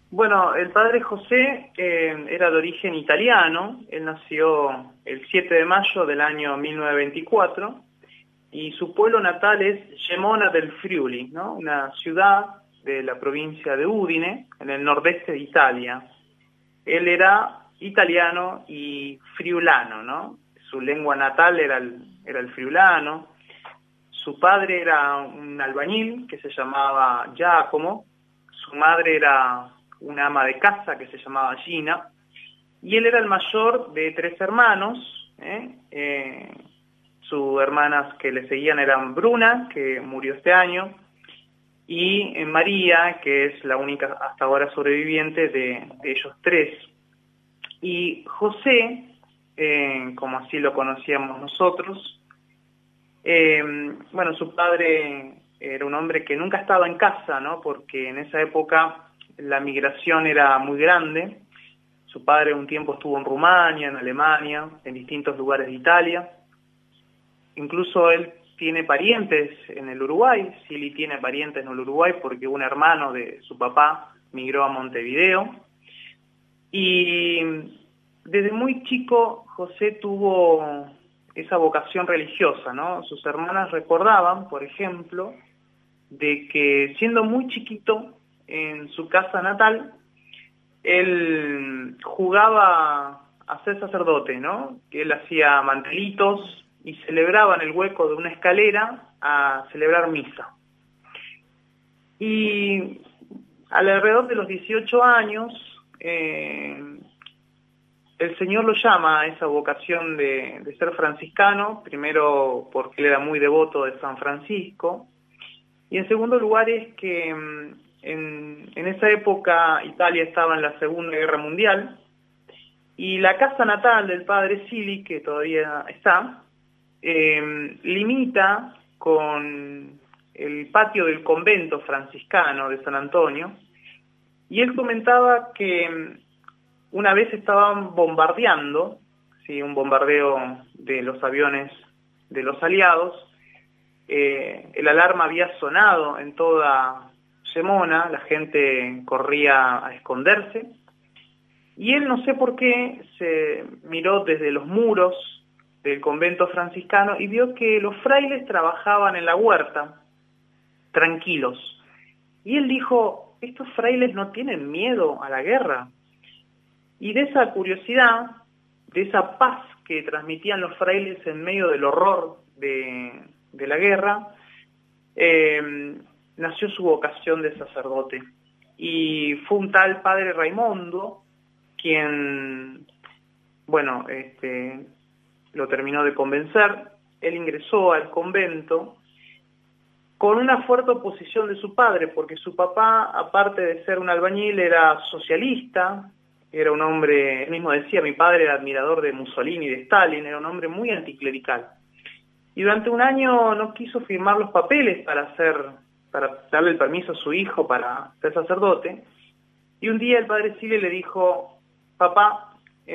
Bueno, el padre José era de origen italiano. Él nació el 7 de mayo del año 1924 y su pueblo natal es Gemona del Friuli, ¿no? Una ciudad de la provincia de Udine, en el nordeste de Italia. Él era italiano y friulano, ¿no? Su lengua natal era el friulano. Su padre era un albañil que se llamaba Giacomo. Su madre era una ama de casa que se llamaba Gina. Y él era el mayor de 3 hermanos. Sus hermanas que le seguían eran Bruna, que murió este año, y María, que es la única hasta ahora sobreviviente de ellos 3. Y José, como así lo conocíamos nosotros, bueno, su padre era un hombre que nunca estaba en casa, ¿no? Porque en esa época la migración era muy grande. Su padre un tiempo estuvo en Rumania, en Alemania, en distintos lugares de Italia. Incluso él tiene parientes en el Uruguay. Silly tiene parientes en el Uruguay porque un hermano de su papá migró a Montevideo. Y desde muy chico José tuvo esa vocación religiosa, ¿no? Sus hermanas recordaban, por ejemplo, de que siendo muy chiquito en su casa natal, él jugaba a ser sacerdote, ¿no? Que él hacía mantelitos y celebraba en el hueco de una escalera a celebrar misa. Y alrededor de los 18 años, el Señor lo llama a esa vocación de ser franciscano, primero porque él era muy devoto de San Francisco, y en segundo lugar es que en esa época Italia estaba en la Segunda Guerra Mundial, y la casa natal del padre Silly, que todavía está, limita con el patio del convento franciscano de San Antonio, y él comentaba que una vez estaban bombardeando, ¿sí? Un bombardeo de los aviones de los aliados. El alarma había sonado en toda Gemona, la gente corría a esconderse, y él no sé por qué se miró desde los muros del convento franciscano y vio que los frailes trabajaban en la huerta, tranquilos. Y él dijo, estos frailes no tienen miedo a la guerra. Y de esa curiosidad, de esa paz que transmitían los frailes en medio del horror de la guerra, nació su vocación de sacerdote. Y fue un tal padre Raimundo quien, bueno, lo terminó de convencer. Él ingresó al convento con una fuerte oposición de su padre, porque su papá, aparte de ser un albañil, era socialista. Era un hombre, él mismo decía, mi padre era admirador de Mussolini y de Stalin, era un hombre muy anticlerical. Y durante un año no quiso firmar los papeles para darle el permiso a su hijo para ser sacerdote. Y un día el padre Silly le dijo, papá,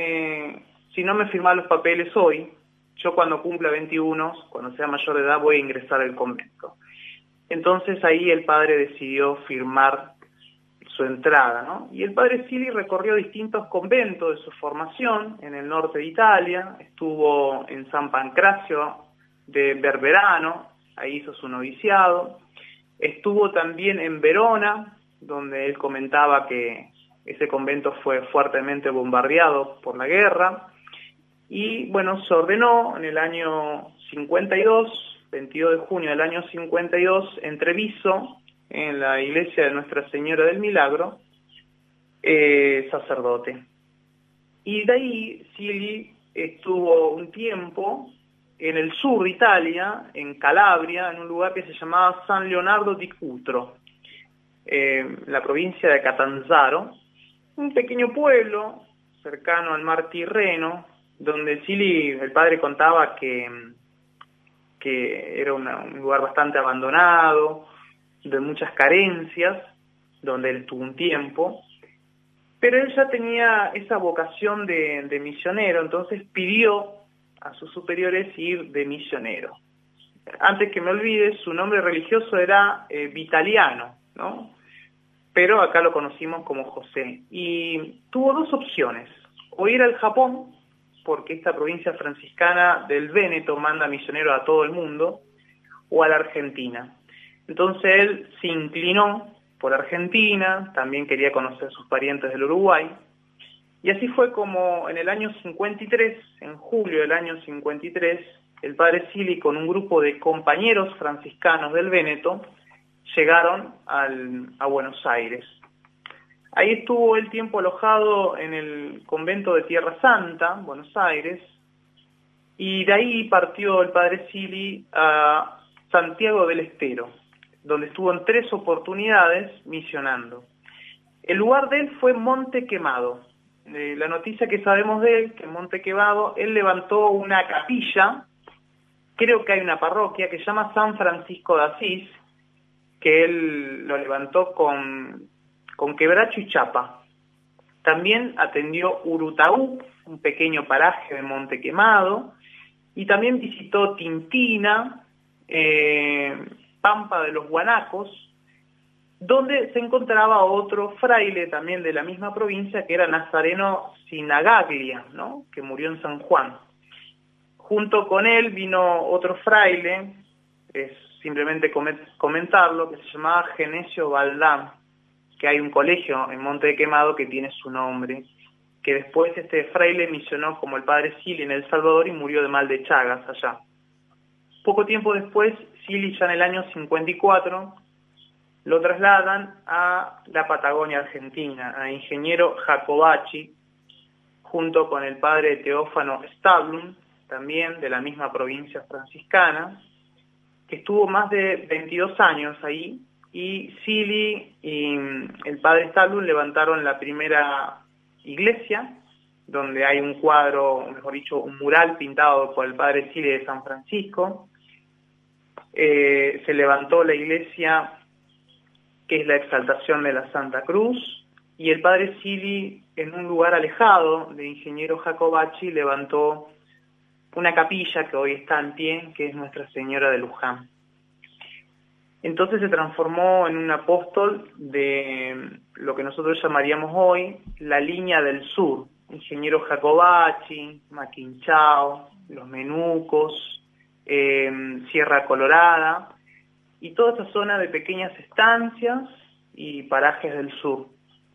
si no me firmás los papeles hoy, yo cuando cumpla 21, cuando sea mayor de edad, voy a ingresar al convento. Entonces ahí el padre decidió firmar su entrada, ¿no? Y el padre Silly recorrió distintos conventos de su formación en el norte de Italia, estuvo en San Pancracio de Berberano, ahí hizo su noviciado, estuvo también en Verona, donde él comentaba que ese convento fue fuertemente bombardeado por la guerra, y bueno, se ordenó en el año 52, 22 de junio del año 52, en Treviso, en la iglesia de Nuestra Señora del Milagro, sacerdote. Y de ahí Silly estuvo un tiempo en el sur de Italia, en Calabria, en un lugar que se llamaba San Leonardo di Cutro, la provincia de Catanzaro, un pequeño pueblo cercano al mar Tirreno, donde Silly, el padre contaba que era un lugar bastante abandonado, de muchas carencias, donde él estuvo un tiempo, pero él ya tenía esa vocación de misionero, entonces pidió a sus superiores ir de misionero. Antes que me olvide, su nombre religioso era Vitaliano, ¿no? pero acá lo conocimos como José. Y tuvo dos opciones: o ir al Japón, porque esta provincia franciscana del Véneto manda misioneros a todo el mundo, o a la Argentina. Entonces él se inclinó por Argentina, también quería conocer sus parientes del Uruguay, y así fue como en el año 53, en julio del año 53, el padre Silly con un grupo de compañeros franciscanos del Véneto llegaron a Buenos Aires. Ahí estuvo el tiempo alojado en el convento de Tierra Santa, Buenos Aires, y de ahí partió el padre Silly a Santiago del Estero, donde estuvo en 3 oportunidades misionando. El lugar de él fue Monte Quemado. La noticia que sabemos de él, que en Monte Quemado, él levantó una capilla, creo que hay una parroquia que se llama San Francisco de Asís, que él lo levantó con quebracho y chapa. También atendió Urutaú, un pequeño paraje de Monte Quemado, y también visitó Tintina, Pampa de los Guanacos, donde se encontraba otro fraile también de la misma provincia, que era Nazareno Sinagaglia, ¿no?, que murió en San Juan. Junto con él vino otro fraile, es simplemente comentarlo, que se llamaba Genesio Valdán, que hay un colegio en Monte Quemado que tiene su nombre, que después este fraile misionó como el padre Silly en El Salvador y murió de mal de Chagas allá. Poco tiempo después, Silly, ya en el año 54, lo trasladan a la Patagonia Argentina, a Ingeniero Jacobacci, junto con el padre Teófano Stablum, también de la misma provincia franciscana, que estuvo más de 22 años ahí, y Silly y el padre Stablum levantaron la primera iglesia, donde hay un cuadro, mejor dicho, un mural pintado por el padre Silly de San Francisco. Se levantó la iglesia que es la Exaltación de la Santa Cruz, y el padre Silly, en un lugar alejado de Ingeniero Jacobacci, levantó una capilla que hoy está en pie, que es Nuestra Señora de Luján. Entonces se transformó en un apóstol de lo que nosotros llamaríamos hoy la línea del sur: Ingeniero Jacobacci, Maquinchao, Los Menucos, Sierra Colorada, y toda esa zona de pequeñas estancias y parajes del sur.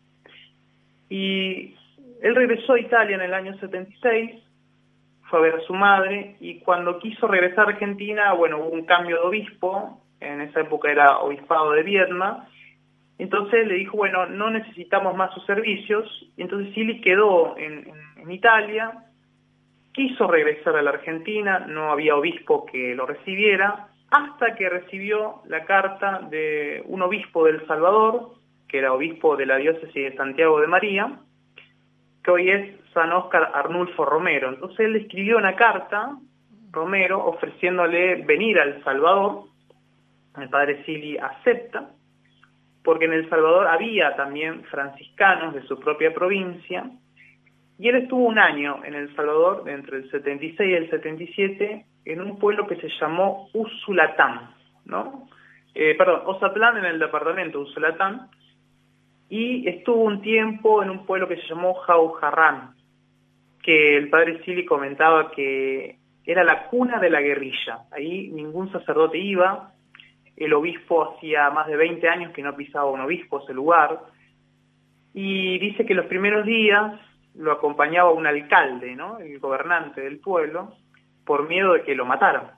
Y él regresó a Italia en el año 76, fue a ver a su madre, y cuando quiso regresar a Argentina, bueno, hubo un cambio de obispo, en esa época era obispado de Viedma, entonces le dijo, bueno, no necesitamos más sus servicios, y entonces Silly quedó en Italia, quiso regresar a la Argentina, no había obispo que lo recibiera, hasta que recibió la carta de un obispo de El Salvador, que era obispo de la diócesis de Santiago de María, que hoy es San Óscar Arnulfo Romero. Entonces él le escribió una carta, Romero, ofreciéndole venir a El Salvador. El padre Silly acepta, porque en El Salvador había también franciscanos de su propia provincia, y él estuvo un año en El Salvador, entre el 76 y el 77, en un pueblo que se llamó Usulatán, ¿no? Ozatlán, en el departamento Usulatán, y estuvo un tiempo en un pueblo que se llamó Jaujarrán, que el padre Silly comentaba que era la cuna de la guerrilla. Ahí ningún sacerdote iba, el obispo hacía más de 20 años que no pisaba un obispo ese lugar, y dice que los primeros días lo acompañaba un alcalde, ¿no?, el gobernante del pueblo, por miedo de que lo mataran.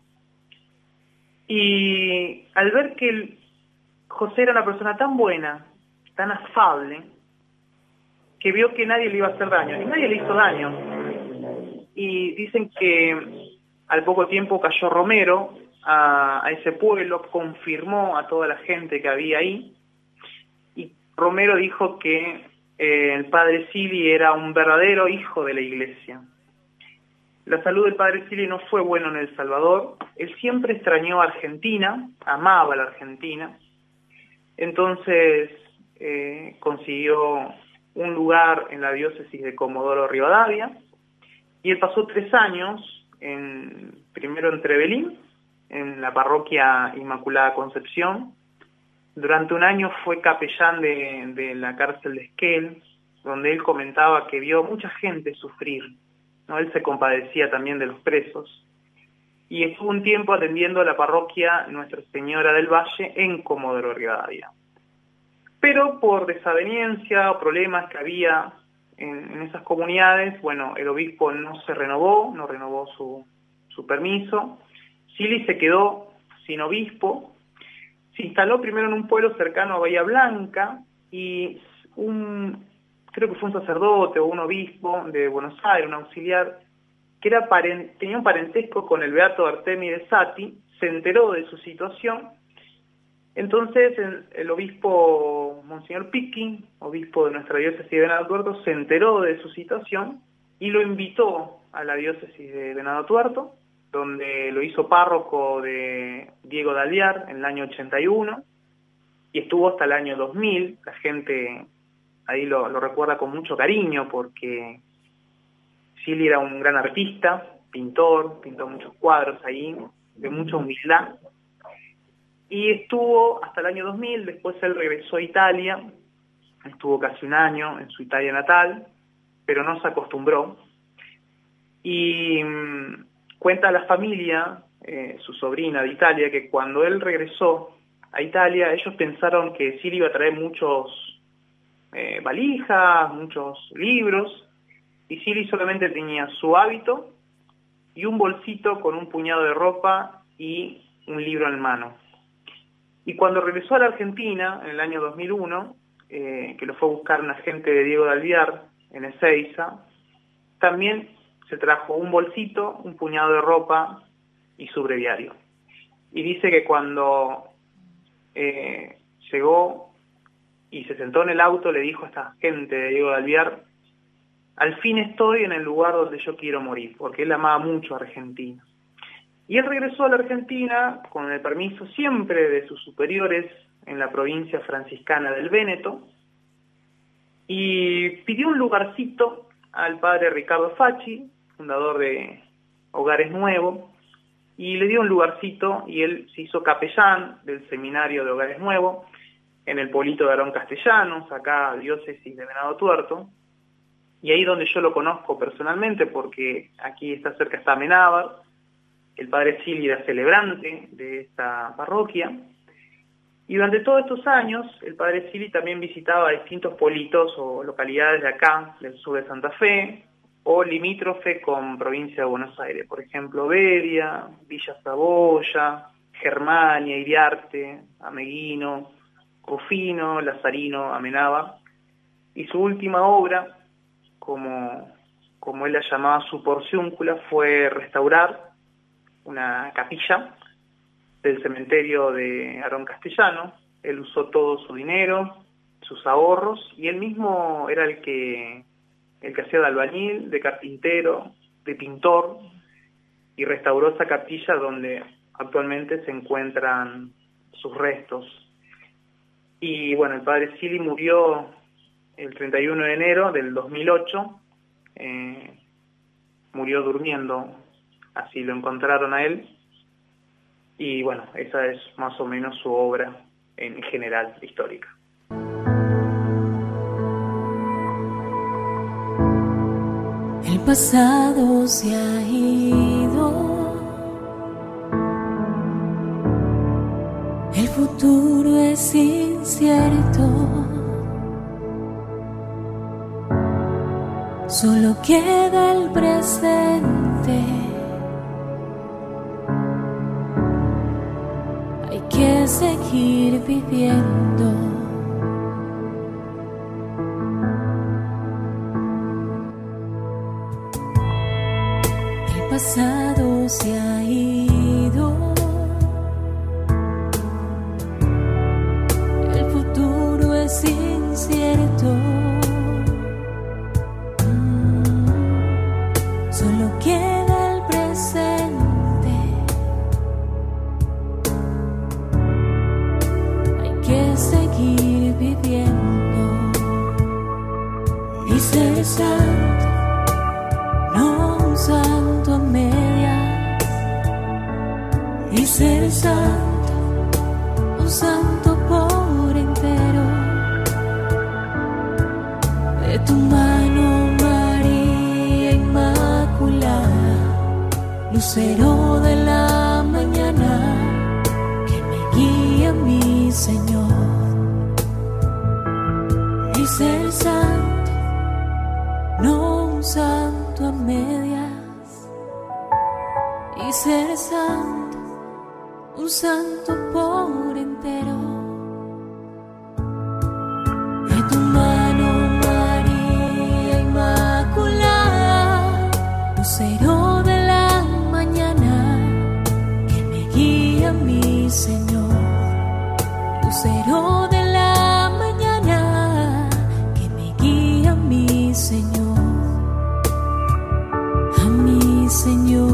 Y al ver que José era una persona tan buena, tan afable, que vio que nadie le iba a hacer daño, y nadie le hizo daño. Y dicen que al poco tiempo cayó Romero a ese pueblo, confirmó a toda la gente que había ahí, y Romero dijo que el padre Silly era un verdadero hijo de la iglesia. La salud del padre Silly no fue buena en El Salvador, él siempre extrañó a Argentina, amaba a la Argentina, entonces consiguió un lugar en la diócesis de Comodoro Rivadavia, y él pasó 3 años, primero en Trevelín, en la parroquia Inmaculada Concepción, Durante un año fue capellán de la cárcel de Esquel, donde él comentaba que vio mucha gente sufrir, ¿no? Él se compadecía también de los presos. Y estuvo un tiempo atendiendo la parroquia Nuestra Señora del Valle en Comodoro Rivadavia. Pero por desaveniencia o problemas que había en esas comunidades, bueno, el obispo no renovó su permiso. Silly se quedó sin obispo, se instaló primero en un pueblo cercano a Bahía Blanca y creo que fue un sacerdote o un obispo de Buenos Aires, un auxiliar, que tenía un parentesco con el beato Artemio de Sati, se enteró de su situación. Entonces el obispo Monseñor Piqui, obispo de nuestra diócesis de Venado Tuerto, se enteró de su situación y lo invitó a la diócesis de Venado Tuerto, donde lo hizo párroco de Diego de Alvear en el año 81 y estuvo hasta el año 2000. La gente ahí lo recuerda con mucho cariño porque Silly era un gran artista, pintó muchos cuadros ahí, de mucha humildad. Y estuvo hasta el año 2000, después él regresó a Italia, estuvo casi un año en su Italia natal, pero no se acostumbró. Y cuenta la familia, su sobrina de Italia, que cuando él regresó a Italia, ellos pensaron que Silly iba a traer muchos valijas, muchos libros, y Silly solamente tenía su hábito y un bolsito con un puñado de ropa y un libro en mano. Y cuando regresó a la Argentina, en el año 2001, que lo fue a buscar un agente de Diego de Alvear en Ezeiza, también se trajo un bolsito, un puñado de ropa y su breviario. Y dice que cuando llegó y se sentó en el auto, le dijo a esta gente de Diego de Alvear: al fin estoy en el lugar donde yo quiero morir, porque él amaba mucho a Argentina. Y él regresó a la Argentina con el permiso siempre de sus superiores en la provincia franciscana del Véneto, y pidió un lugarcito al padre Ricardo Facci, fundador de Hogares Nuevo, y le dio un lugarcito y él se hizo capellán del seminario de Hogares Nuevo en el pueblito de Arón Castellanos, acá diócesis de Venado Tuerto, y ahí donde yo lo conozco personalmente, porque aquí está cerca está Amenábar. El padre Silly era celebrante de esta parroquia, y durante todos estos años el padre Silly también visitaba distintos pueblitos o localidades de acá, del sur de Santa Fe, o limítrofe con provincia de Buenos Aires, por ejemplo, Bedia, Villa Saboya, Germania, Iriarte, Ameguino, Rufino, Lazarino, Amenábar, y su última obra, como él la llamaba su porciúncula, fue restaurar una capilla del cementerio de Arón Castellano. Él usó todo su dinero, sus ahorros, y él mismo era el que hacía de albañil, de carpintero, de pintor, y restauró esa capilla donde actualmente se encuentran sus restos. Y bueno, el padre Silly murió el 31 de enero del 2008, murió durmiendo, así lo encontraron a él, y bueno, esa es más o menos su obra en general histórica. El pasado se ha ido, el futuro es incierto, solo queda el presente. Hay que seguir viviendo. El pasado se ha ido, el futuro es incierto. Solo queda el presente. Hay que seguir viviendo y ser santo, no un santo a medias, y ser santo, un santo por de tu mano, María Inmaculada, lucero de la mañana, que me guía mi Señor. Y ser santo, no un santo a medias, y ser santo, un santo por entero. De tu mano, María Inmaculada, lucero de la mañana, que me guía mi Señor. Lucero de la mañana, que me guía mi Señor, a mi Señor.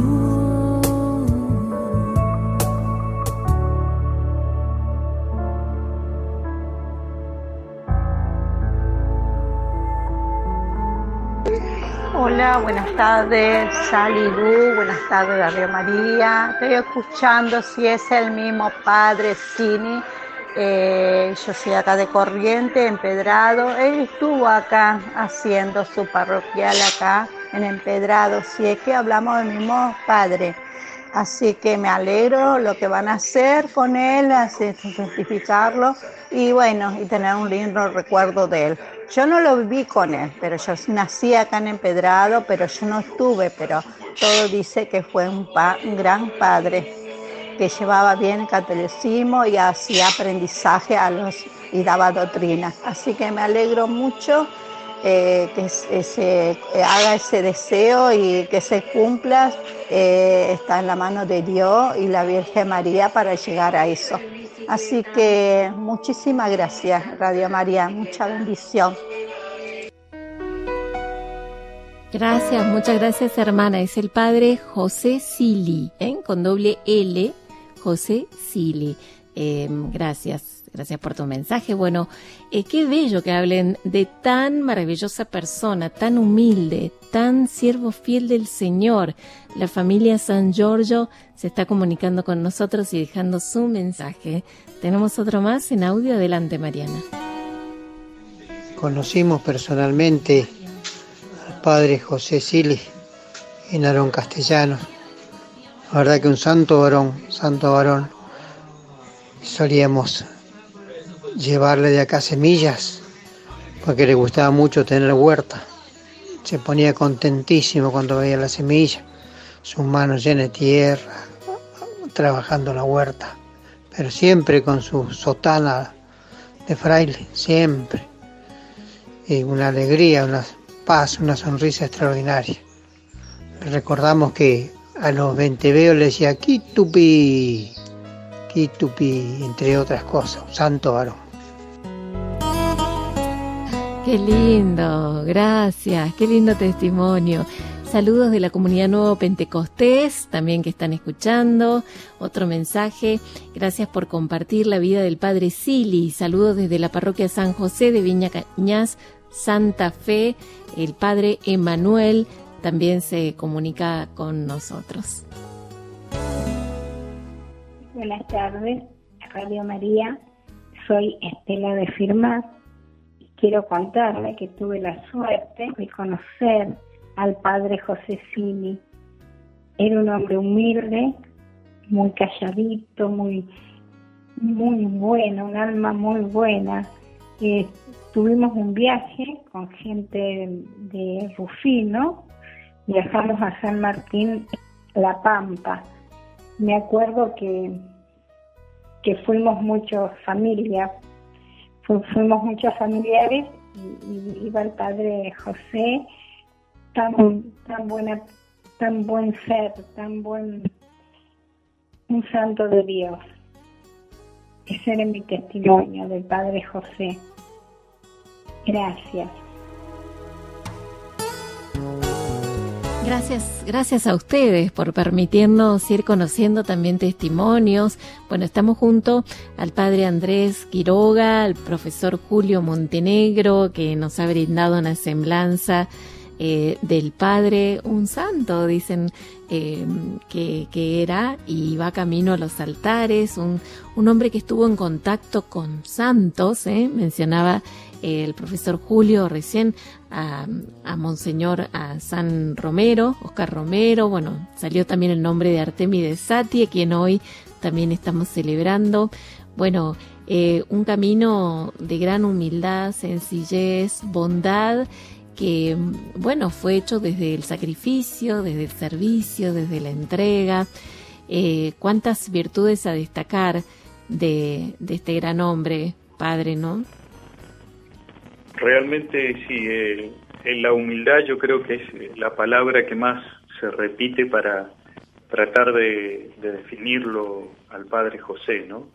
Hola, buenas tardes, Saludú, buenas tardes, Radio María. Estoy escuchando si es el mismo Padre Cini. Yo soy acá de Corrientes, Empedrado. Él estuvo acá haciendo su parroquial acá en Empedrado. Si es que hablamos del mismo Padre. Así que me alegro lo que van a hacer con él, así, certificarlo y bueno, y tener un lindo recuerdo de él. Yo no lo viví con él, pero yo nací acá en Empedrado, pero yo no estuve, pero todo dice que fue un gran padre, que llevaba bien el catolicismo y hacía aprendizaje y daba doctrina. Así que me alegro mucho que se haga ese deseo y que se cumpla. Está en la mano de Dios y la Virgen María para llegar a eso. Así que muchísimas gracias, Radio María, mucha bendición. Gracias, muchas gracias, hermana. Es el padre José Sili, con doble L, José Sili. Gracias por tu mensaje. Bueno, qué bello que hablen de tan maravillosa persona, tan humilde, tan siervo fiel del Señor. La familia San Giorgio se está comunicando con nosotros y dejando su mensaje. Tenemos otro más en audio. Adelante, Mariana. Conocimos personalmente al padre José Sili en Arón Castellanos. La verdad que un santo varón. Solíamos llevarle de acá semillas porque le gustaba mucho tener huerta. Se ponía contentísimo cuando veía la semilla, sus manos llenas de tierra, trabajando la huerta, pero siempre con su sotana de fraile, siempre. Y una alegría, una paz, una sonrisa extraordinaria. Recordamos que a los 20 veos le decía Quitupi, entre otras cosas, un santo varón. Qué lindo, gracias, qué lindo testimonio. Saludos de la comunidad Nuevo Pentecostés, también que están escuchando. Otro mensaje, gracias por compartir la vida del Padre Sili. Saludos desde la parroquia San José de Viña Cañas, Santa Fe. El Padre Emanuel también se comunica con nosotros. Buenas tardes, Radio María. Soy Estela de Firmat. Quiero contarle que tuve la suerte de conocer al padre José Sili. Era un hombre humilde, muy calladito, muy bueno, un alma muy buena. Tuvimos un viaje con gente de Rufino, viajamos a San Martín, La Pampa. Me acuerdo que fuimos muchos familiares y iba el padre José, tan buen ser, un santo de Dios. Ese era mi testimonio del padre José. Gracias. Gracias a ustedes por permitirnos ir conociendo también testimonios. Bueno, estamos junto al padre Andrés Quiroga, al profesor Julio Montenegro, que nos ha brindado una semblanza del padre, un santo, dicen que era, y va camino a los altares, un hombre que estuvo en contacto con santos, mencionaba el profesor Julio recién a Monseñor, a San Romero, Oscar Romero. Bueno, salió también el nombre de Artemides Satie, a quien hoy también estamos celebrando. Bueno, un camino de gran humildad, sencillez, bondad, que, bueno, fue hecho desde el sacrificio, desde el servicio, desde la entrega. Cuántas virtudes a destacar de este gran hombre, padre, ¿no? Realmente sí, en la humildad yo creo que es la palabra que más se repite para tratar de definirlo al padre José, ¿no?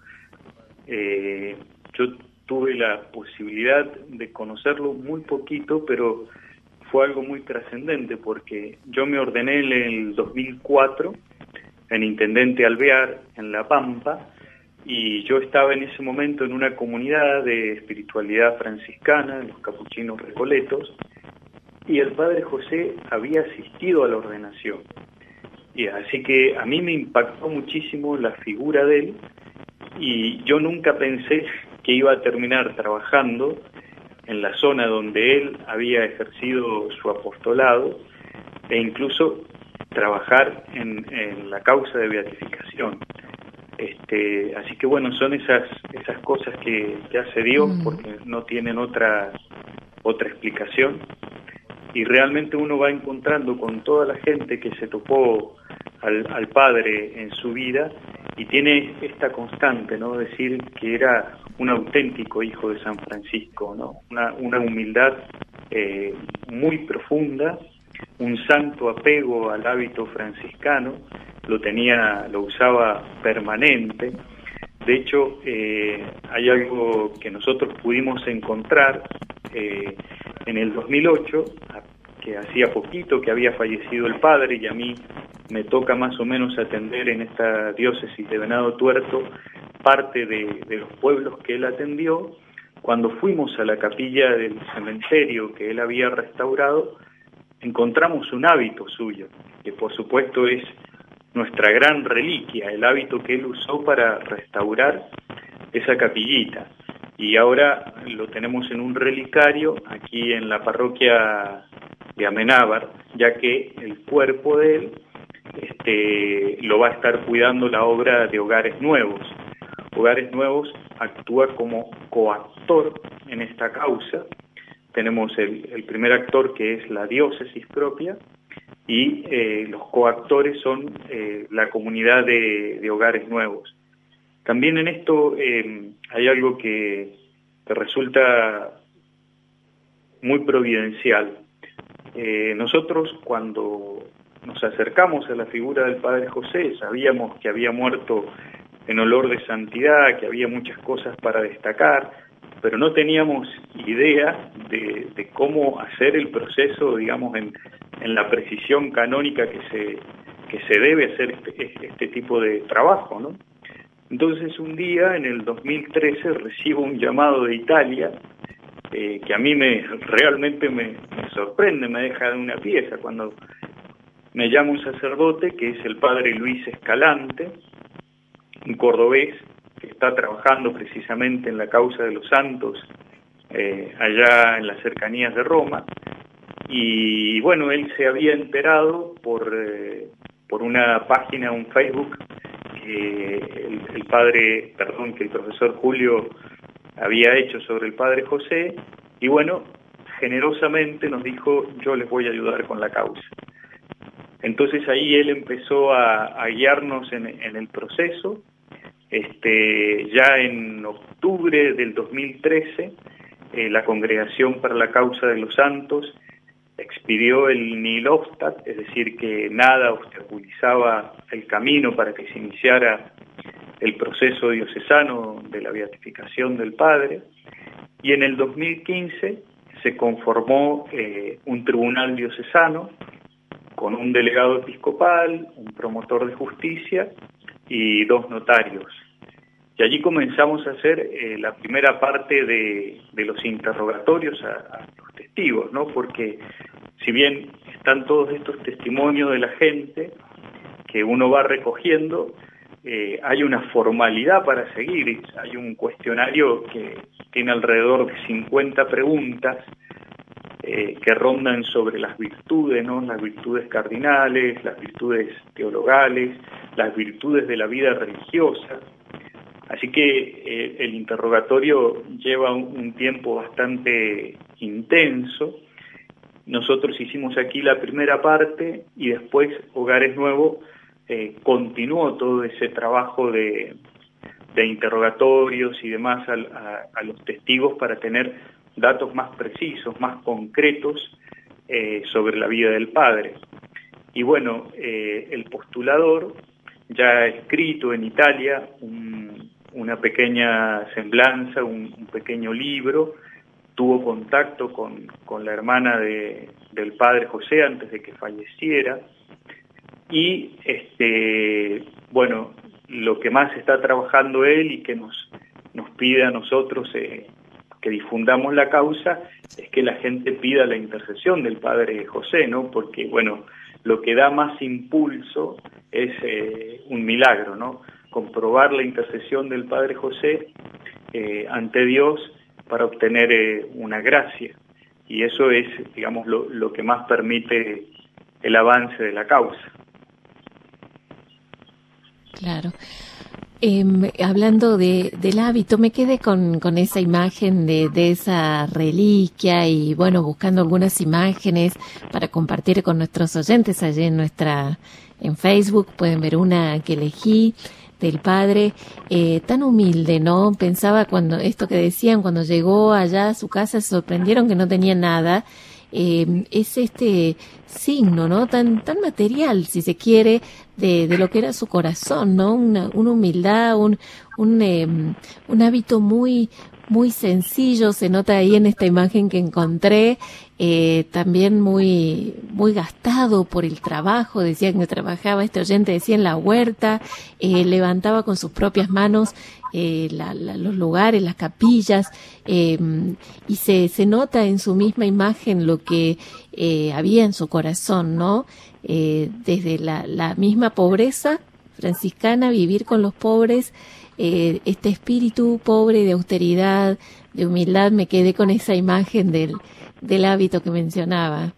Yo tuve la posibilidad de conocerlo muy poquito, pero fue algo muy trascendente, porque yo me ordené en el 2004 en Intendente Alvear, en La Pampa, y yo estaba en ese momento en una comunidad de espiritualidad franciscana, los capuchinos recoletos, y el padre José había asistido a la ordenación. Y así que a mí me impactó muchísimo la figura de él, y yo nunca pensé que iba a terminar trabajando en la zona donde él había ejercido su apostolado, e incluso trabajar en la causa de beatificación. Así que bueno, son esas cosas que hace Dios, porque no tienen otra explicación, y realmente uno va encontrando con toda la gente que se topó al Padre en su vida, y tiene esta constante, ¿no? Decir que era un auténtico hijo de San Francisco, ¿no? Una humildad muy profunda, un santo apego al hábito franciscano, lo usaba permanente. De hecho, hay algo que nosotros pudimos encontrar en el 2008, que hacía poquito que había fallecido el padre, y a mí me toca más o menos atender en esta diócesis de Venado Tuerto parte de los pueblos que él atendió. Cuando fuimos a la capilla del cementerio que él había restaurado, encontramos un hábito suyo, que por supuesto es nuestra gran reliquia, el hábito que él usó para restaurar esa capillita. Y ahora lo tenemos en un relicario aquí en la parroquia de Amenábar, ya que el cuerpo de él lo va a estar cuidando la obra de Hogares Nuevos. Hogares Nuevos actúa como coactor en esta causa. Tenemos el primer actor, que es la diócesis propia, y los coactores son la comunidad de Hogares Nuevos. También en esto hay algo que resulta muy providencial. Nosotros, cuando nos acercamos a la figura del Padre José, sabíamos que había muerto en olor de santidad, que había muchas cosas para destacar, pero no teníamos idea de cómo hacer el proceso, digamos, en la precisión canónica que se debe hacer este tipo de trabajo, ¿no? Entonces un día, en el 2013, recibo un llamado de Italia, que a mí realmente me sorprende, me deja de una pieza, cuando me llama un sacerdote, que es el padre Luis Escalante, un cordobés, que está trabajando precisamente en la causa de los santos, allá en las cercanías de Roma. Y bueno, él se había enterado por una página, un Facebook, que el profesor Julio había hecho sobre el padre José, y bueno, generosamente nos dijo: yo les voy a ayudar con la causa. Entonces ahí él empezó a guiarnos en el proceso. Ya en octubre del 2013, la Congregación para la Causa de los Santos expidió el nihil obstat, es decir, que nada obstaculizaba el camino para que se iniciara el proceso diocesano de la beatificación del Padre, y en el 2015 se conformó un tribunal diocesano con un delegado episcopal, un promotor de justicia y 2 notarios. Y allí comenzamos a hacer la primera parte de los interrogatorios a los testigos, ¿no? Porque si bien están todos estos testimonios de la gente que uno va recogiendo, hay una formalidad para seguir, hay un cuestionario tiene alrededor de 50 preguntas que rondan sobre las virtudes, ¿no? Las virtudes cardinales, las virtudes teologales, las virtudes de la vida religiosa. Así que el interrogatorio lleva un tiempo bastante intenso. Nosotros hicimos aquí la primera parte y después Hogares Nuevo continuó todo ese trabajo de interrogatorios y demás a los testigos para tener datos más precisos, más concretos sobre la vida del padre. Y bueno, el postulador ya ha escrito en Italia una pequeña semblanza, un pequeño libro, tuvo contacto con la hermana del padre José antes de que falleciera, y bueno, lo que más está trabajando él y que nos pide a nosotros que difundamos la causa es que la gente pida la intercesión del padre José, ¿no? Porque, bueno, lo que da más impulso es un milagro, ¿no? Comprobar la intercesión del padre José ante Dios para obtener una gracia. Y eso es, digamos, lo que más permite el avance de la causa. Claro. Hablando del hábito, me quedé con esa imagen de esa reliquia y bueno, buscando algunas imágenes para compartir con nuestros oyentes allí en Facebook. Pueden ver una que elegí del padre, tan humilde, ¿no? Pensaba esto que decían, cuando llegó allá a su casa se sorprendieron que no tenía nada. Es este signo, ¿no? Tan material, si se quiere, de lo que era su corazón, ¿no? Una humildad, un hábito muy sencillo, se nota ahí en esta imagen que encontré, también muy gastado por el trabajo. Decían que trabajaba, este oyente decía, en la huerta, levantaba con sus propias manos los lugares, las capillas, y se nota en su misma imagen lo que había en su corazón, ¿no? Desde la misma pobreza franciscana, vivir con los pobres, este espíritu pobre de austeridad, de humildad. Me quedé con esa imagen del hábito que mencionaba.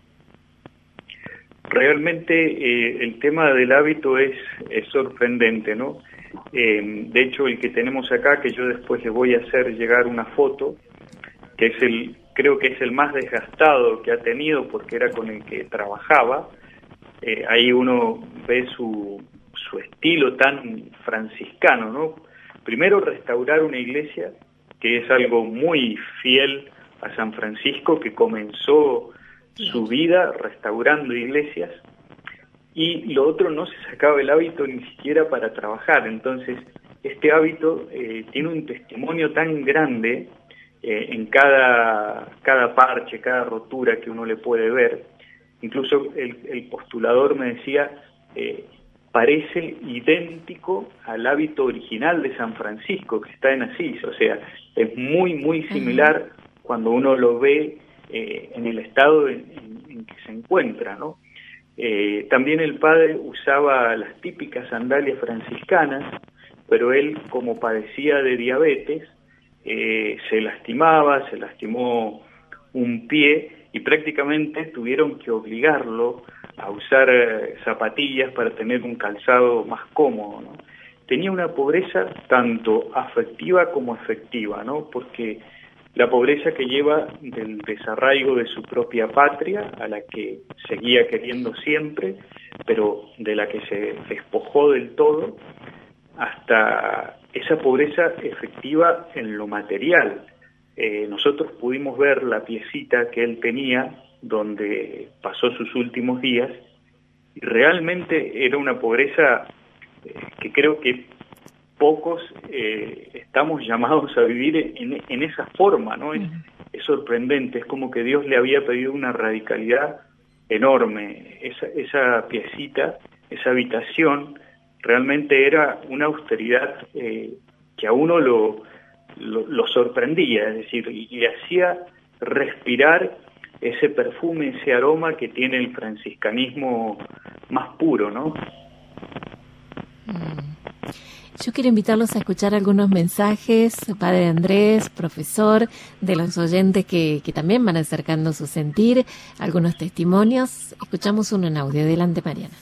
Realmente el tema del hábito es sorprendente, ¿no? De hecho, el que tenemos acá, que yo después le voy a hacer llegar una foto, que creo que es el más desgastado que ha tenido porque era con el que trabajaba. Ahí uno ve su estilo tan franciscano, ¿no? Primero, restaurar una iglesia, que es algo muy fiel a San Francisco, que comenzó su vida restaurando iglesias, y lo otro, no se sacaba el hábito ni siquiera para trabajar. Entonces, este hábito tiene un testimonio tan grande en cada parche, cada rotura que uno le puede ver. Incluso el postulador me decía, parece idéntico al hábito original de San Francisco, que está en Asís. O sea, es muy similar cuando uno lo ve en el estado en que se encuentra, ¿no? También el padre usaba las típicas sandalias franciscanas, pero él, como padecía de diabetes, se lastimó un pie y prácticamente tuvieron que obligarlo a usar zapatillas para tener un calzado más cómodo, ¿no? Tenía una pobreza tanto afectiva como efectiva, ¿no? Porque la pobreza que lleva del desarraigo de su propia patria, a la que seguía queriendo siempre, pero de la que se despojó del todo, hasta esa pobreza efectiva en lo material. Nosotros pudimos ver la piecita que él tenía, donde pasó sus últimos días, y realmente era una pobreza que creo que pocos estamos llamados a vivir en esa forma, ¿no? Es sorprendente, es como que Dios le había pedido una radicalidad enorme. Esa piecita, esa habitación, realmente era una austeridad que a uno lo sorprendía, es decir, le hacía respirar ese perfume, ese aroma que tiene el franciscanismo más puro, ¿no? Yo quiero invitarlos a escuchar algunos mensajes, Padre Andrés, profesor, de los oyentes que también van acercando su sentir, algunos testimonios. Escuchamos uno en audio. Adelante, Mariana.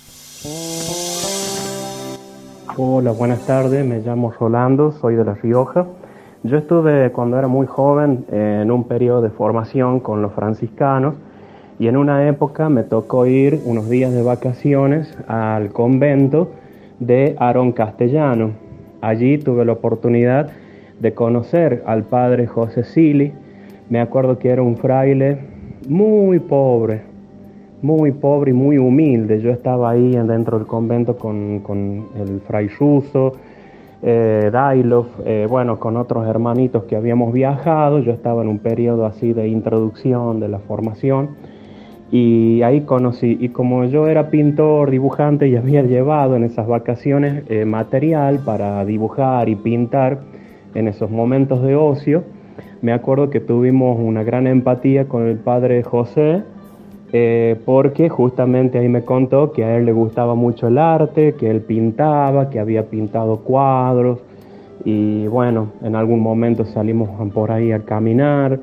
Hola, buenas tardes. Me llamo Rolando, soy de La Rioja. Yo estuve, cuando era muy joven, en un periodo de formación con los franciscanos, y en una época me tocó ir unos días de vacaciones al convento de Aarón Castellano. Allí tuve la oportunidad de conocer al padre José Sili. Me acuerdo que era un fraile muy pobre y muy humilde. Yo estaba ahí dentro del convento con el fray ruso, Dailov, con otros hermanitos que habíamos viajado. Yo estaba en un periodo así de introducción de la formación. Y ahí conocí, y como yo era pintor, dibujante, y había llevado en esas vacaciones material para dibujar y pintar en esos momentos de ocio, me acuerdo que tuvimos una gran empatía con el padre José, porque justamente ahí me contó que a él le gustaba mucho el arte, que él pintaba, que había pintado cuadros, y bueno, en algún momento salimos por ahí a caminar.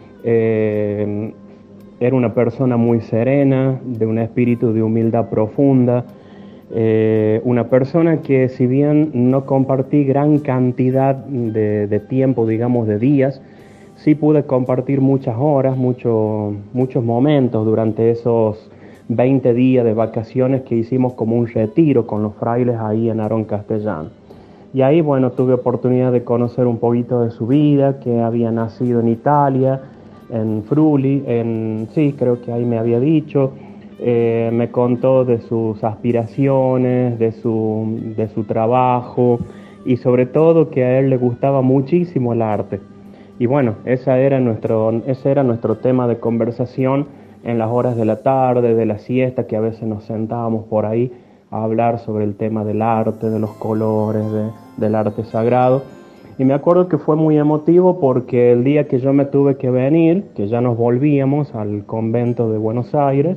Era una persona muy serena, de un espíritu de humildad profunda, una persona que, si bien no compartí gran cantidad de tiempo, digamos de días, sí pude compartir muchas horas, muchos momentos durante esos 20 días de vacaciones que hicimos como un retiro con los frailes ahí en Aarón Castellano. Y ahí, bueno, tuve oportunidad de conocer un poquito de su vida, que había nacido en Italia, en Friuli, sí, creo que ahí me había dicho. Me contó de sus aspiraciones, de su trabajo, y sobre todo que a él le gustaba muchísimo el arte. Y bueno, ese era nuestro tema de conversación en las horas de la tarde, de la siesta, que a veces nos sentábamos por ahí a hablar sobre el tema del arte, de los colores, del arte sagrado. Y me acuerdo que fue muy emotivo porque el día que yo me tuve que venir, que ya nos volvíamos al convento de Buenos Aires,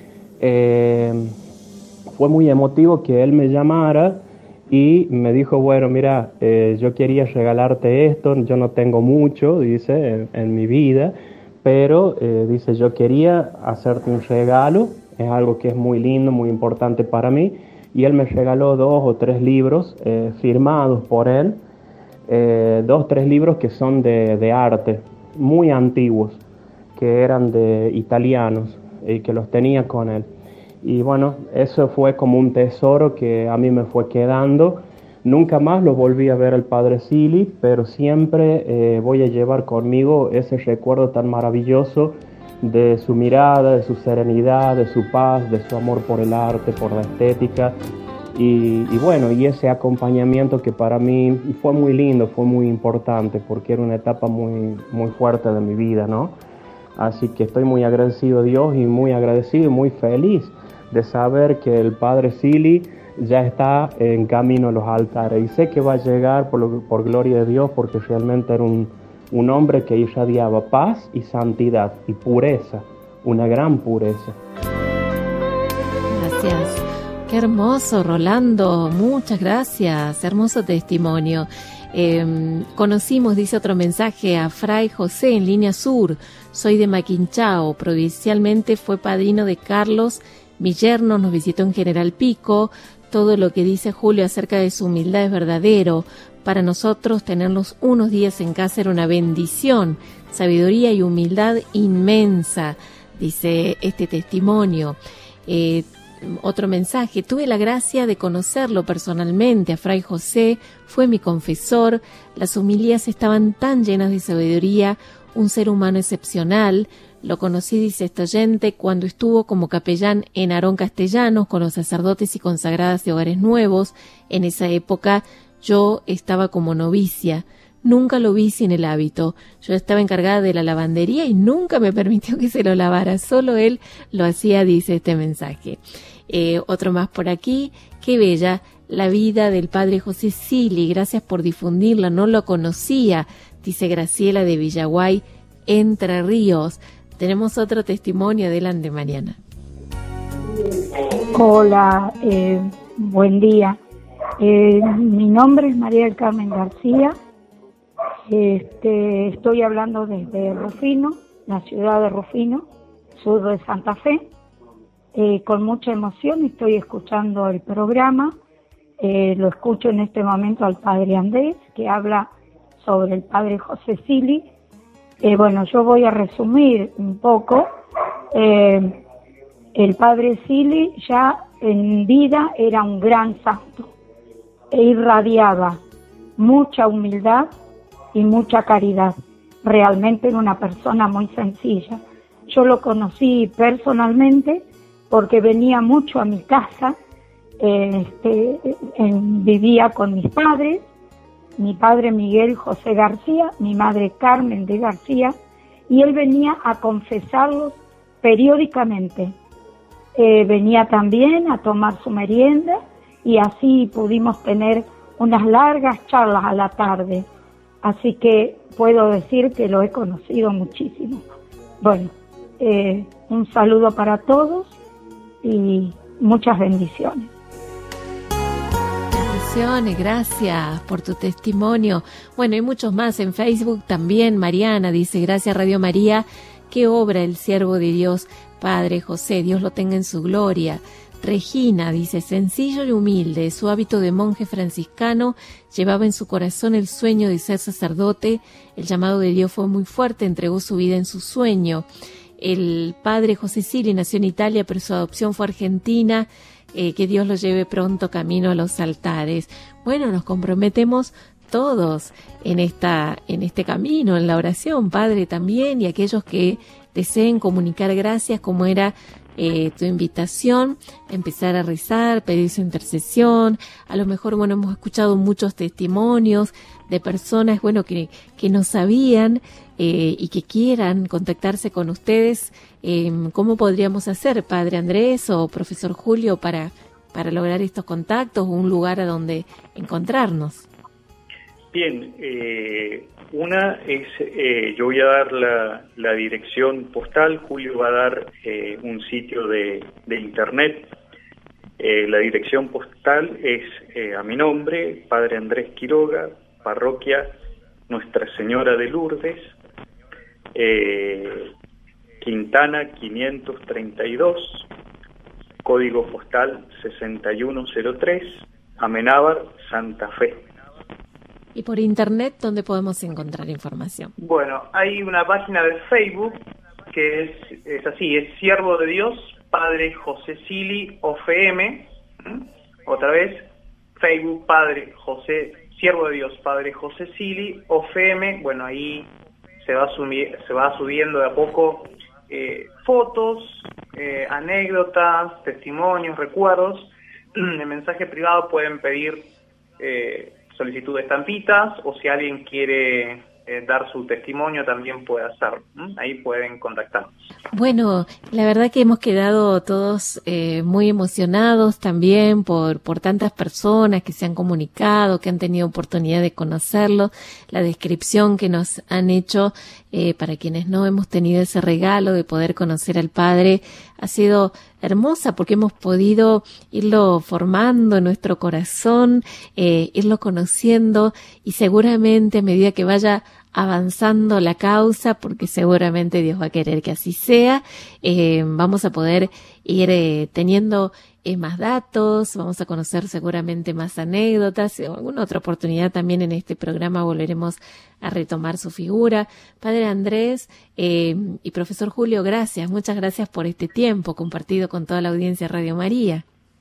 fue muy emotivo que él me llamara y me dijo, bueno, mira, yo quería regalarte esto, yo no tengo mucho, dice, en mi vida, pero dice, yo quería hacerte un regalo, es algo que es muy lindo, muy importante para mí, y él me regaló 2 o 3 libros firmados por él, 2 o 3 libros que son de arte, muy antiguos, que eran de italianos, y que los tenía con él. Y bueno, eso fue como un tesoro que a mí me fue quedando. Nunca más lo volví a ver al padre Sili, pero siempre voy a llevar conmigo ese recuerdo tan maravilloso de su mirada, de su serenidad, de su paz, de su amor por el arte, por la estética. Y bueno, y ese acompañamiento que para mí fue muy lindo, fue muy importante, porque era una etapa muy, muy fuerte de mi vida, ¿no? Así que estoy muy agradecido a Dios y muy agradecido y muy feliz de saber que el padre Sili ya está en camino a los altares. Y sé que va a llegar por gloria de Dios, porque realmente era un hombre que irradiaba paz y santidad y pureza, una gran pureza. Gracias. Qué hermoso, Rolando, muchas gracias, hermoso testimonio. Conocimos, dice otro mensaje, a Fray José en Línea Sur. Soy de Maquinchao, provincialmente fue padrino de Carlos, mi yerno, nos visitó en General Pico. Todo lo que dice Julio acerca de su humildad es verdadero. Para nosotros tenerlos unos días en casa era una bendición, sabiduría y humildad inmensa, dice este testimonio. Otro mensaje, tuve la gracia de conocerlo personalmente, a Fray José, fue mi confesor, las homilías estaban tan llenas de sabiduría, un ser humano excepcional. Lo conocí, dice este oyente, cuando estuvo como capellán en Aarón Castellanos con los sacerdotes y consagradas de Hogares Nuevos. En esa época yo estaba como novicia. Nunca lo vi sin el hábito. Yo estaba encargada de la lavandería y nunca me permitió que se lo lavara. Solo él lo hacía, dice este mensaje. Otro más por aquí. Qué bella la vida del padre José Sili. Gracias por difundirla. No lo conocía, dice Graciela de Villaguay, Entre Ríos. Tenemos otro testimonio. Adelante, Mariana. Hola, buen día. Mi nombre es María del Carmen García. Estoy hablando desde Rufino, la ciudad de Rufino, sur de Santa Fe. Con mucha emoción estoy escuchando el programa. Lo escucho en este momento al padre Andrés, que habla sobre el padre José Sili. Bueno, yo voy a resumir un poco. El padre Sili ya en vida era un gran santo e irradiaba mucha humildad y mucha caridad. Realmente era una persona muy sencilla. Yo lo conocí personalmente porque venía mucho a mi casa. Vivía con mis padres, mi padre Miguel José García, mi madre Carmen de García, y él venía a confesarlos periódicamente. Venía también a tomar su merienda y así pudimos tener unas largas charlas a la tarde. Así que puedo decir que lo he conocido muchísimo. Bueno, un saludo para todos y muchas bendiciones. Bendiciones, gracias por tu testimonio. Bueno, hay muchos más en Facebook también. Mariana dice, gracias Radio María, qué obra el siervo de Dios, Padre José, Dios lo tenga en su gloria. Regina dice, sencillo y humilde, su hábito de monje franciscano llevaba en su corazón el sueño de ser sacerdote, el llamado de Dios fue muy fuerte, entregó su vida en su sueño. El padre José Sili nació en Italia, pero su adopción fue argentina, que Dios lo lleve pronto camino a los altares. Bueno, nos comprometemos todos en este camino, en la oración, Padre, también, y aquellos que deseen comunicar gracias, como era tu invitación, empezar a rezar, pedir su intercesión. A lo mejor, bueno, hemos escuchado muchos testimonios de personas, bueno, que no sabían y que quieran contactarse con ustedes. ¿Cómo podríamos hacer, Padre Andrés o Profesor Julio, para lograr estos contactos o un lugar a donde encontrarnos? Bien, una es, yo voy a dar la dirección postal, Julio va a dar un sitio de internet. La dirección postal es a mi nombre, Padre Andrés Quiroga, Parroquia Nuestra Señora de Lourdes, Quintana 532, código postal 6103, Amenábar, Santa Fe. ¿Y por internet dónde podemos encontrar información? Bueno, hay una página de Facebook que es así, es Siervo de Dios, Padre José Sili, OFM. Otra vez, Facebook, Siervo de Dios, Padre José Sili, OFM. Bueno, ahí se va subiendo de a poco fotos, anécdotas, testimonios, recuerdos. En mensaje privado pueden pedir solicitud de estampitas, o si alguien quiere dar su testimonio también puede hacerlo. Ahí pueden contactarnos. Bueno, la verdad que hemos quedado todos muy emocionados también por tantas personas que se han comunicado, que han tenido oportunidad de conocerlo. La descripción que nos han hecho para quienes no hemos tenido ese regalo de poder conocer al Padre ha sido hermosa, porque hemos podido irlo formando en nuestro corazón, irlo conociendo, y seguramente a medida que vaya avanzando la causa, porque seguramente Dios va a querer que así sea, vamos a poder ir teniendo más datos, vamos a conocer seguramente más anécdotas, o alguna otra oportunidad también en este programa volveremos a retomar su figura. Padre Andrés y Profesor Julio, gracias, muchas gracias por este tiempo compartido con toda la audiencia de Radio María.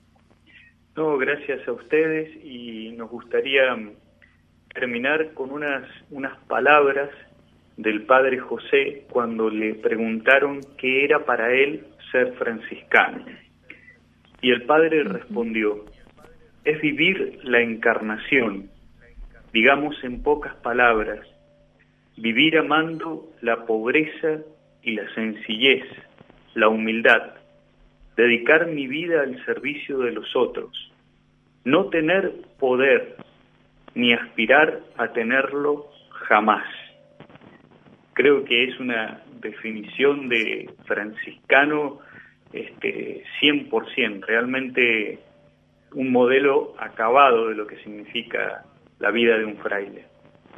No, gracias a ustedes, y nos gustaría terminar con unas palabras del Padre José cuando le preguntaron qué era para él ser franciscano. Y el Padre respondió, es vivir la encarnación, digamos en pocas palabras, vivir amando la pobreza y la sencillez, la humildad, dedicar mi vida al servicio de los otros, no tener poder, ni aspirar a tenerlo jamás. Creo que es una definición de franciscano 100%. Realmente un modelo acabado de lo que significa la vida de un fraile.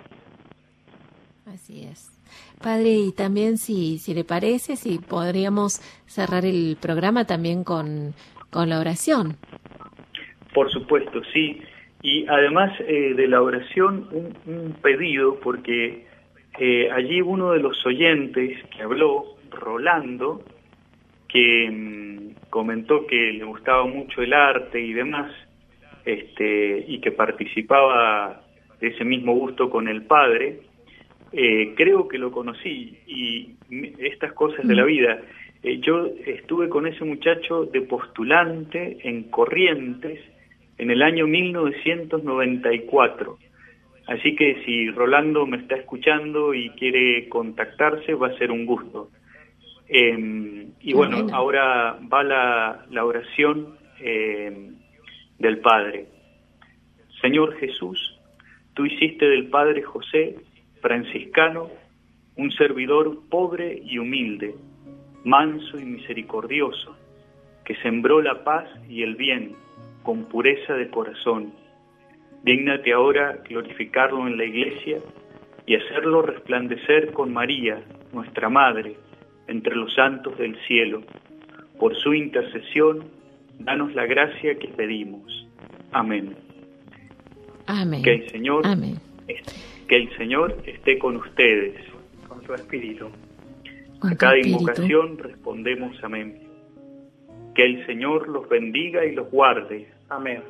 Así es. Padre, y también si le parece, si podríamos cerrar el programa también con la oración. Por supuesto, sí. Y además de la oración, un pedido, porque allí uno de los oyentes que habló, Rolando, que comentó que le gustaba mucho el arte y demás, y que participaba de ese mismo gusto con el padre. Creo que lo conocí, y estas cosas de la vida. Yo estuve con ese muchacho de postulante en Corrientes en el año 1994. Así que si Rolando me está escuchando y quiere contactarse, va a ser un gusto. Y bueno, ahora va la oración del Padre. Señor Jesús, tú hiciste del Padre José, franciscano, un servidor pobre y humilde, manso y misericordioso, que sembró la paz y el bien con pureza de corazón. Dígnate ahora glorificarlo en la Iglesia y hacerlo resplandecer con María, nuestra Madre, entre los santos del cielo. Por su intercesión, danos la gracia que pedimos. Amén. Amén. Que el Señor, Amén. Que el Señor esté con ustedes, con tu espíritu. Con a cada tu espíritu. invocación respondemos amén. Que el Señor los bendiga y los guarde. Amén.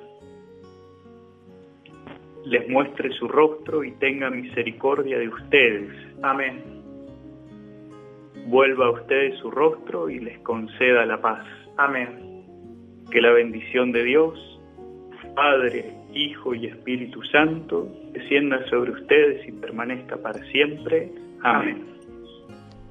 Les muestre su rostro y tenga misericordia de ustedes. Amén. Vuelva a ustedes su rostro y les conceda la paz. Amén. Que la bendición de Dios, Padre, Hijo y Espíritu Santo, descienda sobre ustedes y permanezca para siempre. Amén.